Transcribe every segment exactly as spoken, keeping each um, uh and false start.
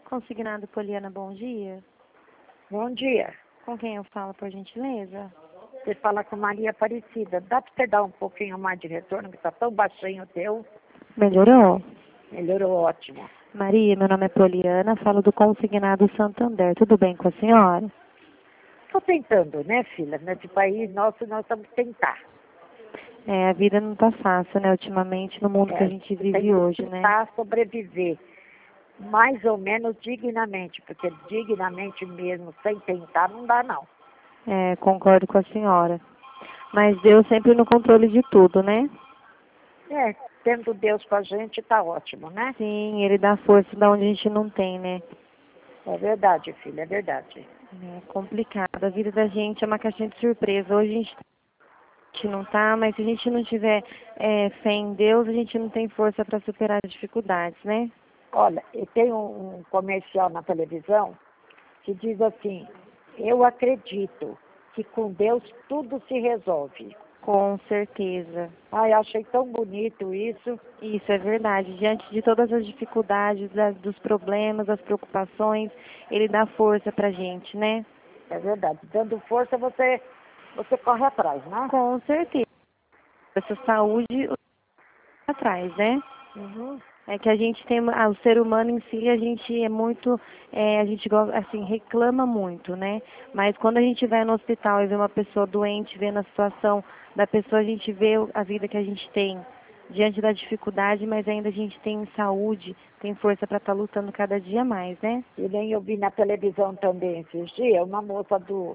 Consignado Poliana, bom dia. Bom dia. Com quem eu falo, por gentileza? Você fala com Maria Aparecida. Dá para você dar um pouquinho mais de retorno, que está tão baixinho o teu? Melhorou? Melhorou, ótimo. Maria, meu nome é Poliana, falo do Consignado Santander. Tudo bem com a senhora? Estou tentando, né, filha? Nesse país nosso, nós estamos tentar. É, a vida não tá fácil, né, ultimamente, no mundo É, que a gente vive tem hoje, que né? tentar sobreviver mais ou menos dignamente, porque dignamente mesmo, sem tentar, não dá, não. É, concordo com a senhora. Mas Deus sempre no controle de tudo, né? É, tendo Deus com a gente, tá ótimo, né? Sim, Ele dá força da onde a gente não tem, né? É verdade, filha, é verdade. É complicado. A vida da gente é uma caixinha de surpresa. Hoje a gente A gente não tá, mas se a gente não tiver é, fé em Deus, a gente não tem força para superar as dificuldades, né? Olha, e tem um, um comercial na televisão que diz assim: eu acredito que com Deus tudo se resolve. Com certeza. Ai, achei tão bonito isso. Isso é verdade. Diante de todas as dificuldades, das, dos problemas, das preocupações, Ele dá força pra gente, né? É verdade. Dando força, você, você corre atrás, né? Com certeza. Essa saúde atrás, né? Uhum. É que a gente tem, ah, o ser humano em si, a gente é muito, é, a gente gosta, assim, reclama muito, né? Mas quando a gente vai no hospital e vê uma pessoa doente, vendo a situação da pessoa, a gente vê a vida que a gente tem diante da dificuldade, mas ainda a gente tem saúde, tem força para estar lutando cada dia mais, né? E nem eu vi na televisão também esses dias, uma moça do,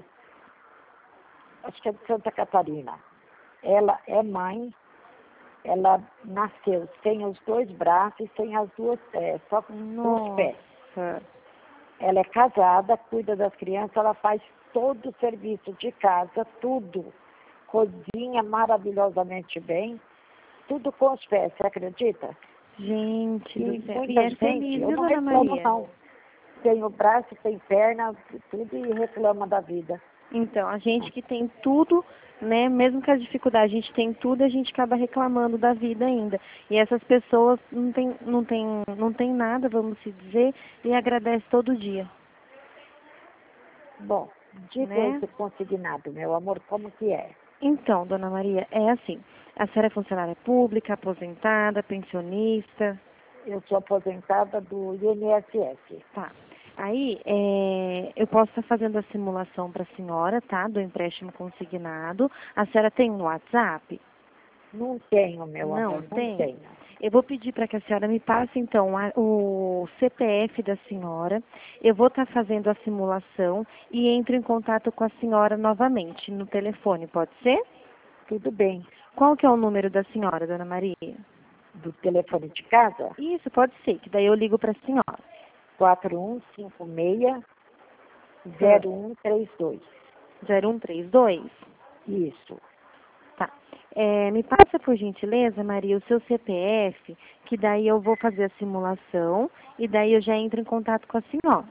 acho que é de Santa Catarina. Ela é mãe, ela nasceu sem os dois braços e sem as duas pés, só com os pés. Nossa, Ela é casada, cuida das crianças, ela faz todo o serviço de casa, tudo. Cozinha maravilhosamente bem, tudo com os pés, você acredita? gente E do céu. E muita é gente, feliz, eu viu, não dona reclamo Maria? não. Tem o braço, tem perna, tudo e reclama da vida. Então, a gente que tem tudo, né, mesmo com as dificuldades, a gente tem tudo, a gente acaba reclamando da vida ainda. E essas pessoas não tem, não tem, não tem nada, vamos se dizer, e agradece todo dia, Bom, diga né? esse consignado, meu amor, como que é? Então, dona Maria, é assim, a senhora é funcionária pública, aposentada, pensionista, Eu sou aposentada do I N S S. tá. Aí, é, eu posso estar fazendo a simulação para a senhora, tá, do empréstimo consignado. A senhora tem no WhatsApp? Não tenho, meu Não amor, não tem? tenho. Eu vou pedir para que a senhora me passe, então, a- o C P F da senhora. Eu vou estar fazendo a simulação e entro em contato com a senhora novamente no telefone, pode ser? Tudo bem. Qual que é o número da senhora, dona Maria? Do telefone de casa? Isso, pode ser, que daí eu ligo para a senhora. quatro um cinco seis Ah, zero um três dois. zero um três dois? Isso. Tá. É, me passa, por gentileza, Maria, o seu C P F, que daí eu vou fazer a simulação e daí eu já entro em contato com a senhora.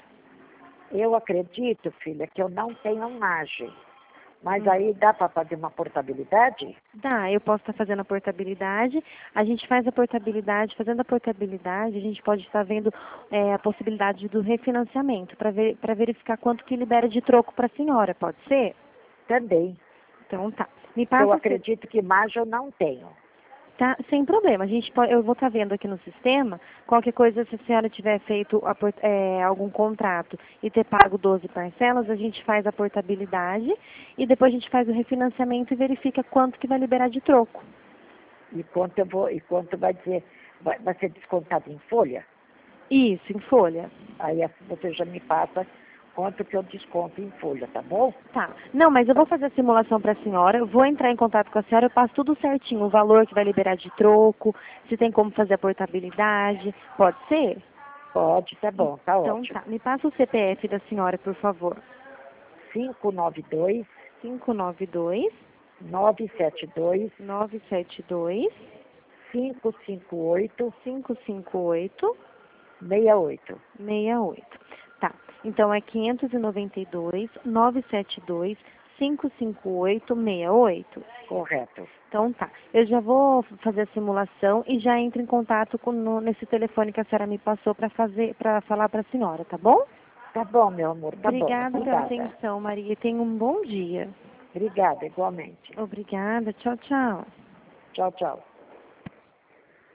Eu acredito, filha, que eu não tenho margem. Mas Hum. aí dá para fazer uma portabilidade? Dá, eu posso estar fazendo a portabilidade, a gente faz a portabilidade, fazendo a portabilidade, a gente pode estar vendo é, a possibilidade do refinanciamento, para ver, para verificar quanto que libera de troco para a senhora, pode ser? Também. Então tá. Me Eu passa, se- acredito que margem eu não tenho. tá, sem problema, a gente pode, eu vou estar vendo aqui no sistema, qualquer coisa, se a senhora tiver feito a por- é, algum contrato e ter pago doze parcelas, a gente faz a portabilidade e depois a gente faz o refinanciamento e verifica quanto que vai liberar de troco. E quanto eu vou, e quanto vai dizer, vai, vai ser descontado em folha? Isso, em folha. Aí você já me passa quanto que eu desconto em folha, tá bom? Tá. Não, mas eu vou fazer a simulação para a senhora, eu vou entrar em contato com a senhora, eu passo tudo certinho, o valor que vai liberar de troco, se tem como fazer a portabilidade, pode ser? Pode, tá bom, tá Então ótimo. tá. Me passa o C P F da senhora, por favor. cinco nove dois, cinco nove dois, nove sete dois, nove sete dois, cinco cinco oito, cinco cinco oito, seis oito. seis oito. Tá. Então é quinhentos e noventa e dois, novecentos e setenta e dois, cinco cinco oito seis oito. Correto. Então tá. Eu já vou fazer a simulação e já entro em contato com, no, nesse telefone que a senhora me passou para fazer, para falar para a senhora, tá bom? Tá bom, meu amor, tá Obrigada bom. pela Obrigada. atenção, Maria. E tenha um bom dia. Obrigada, igualmente. Obrigada. Tchau, tchau. Tchau, tchau.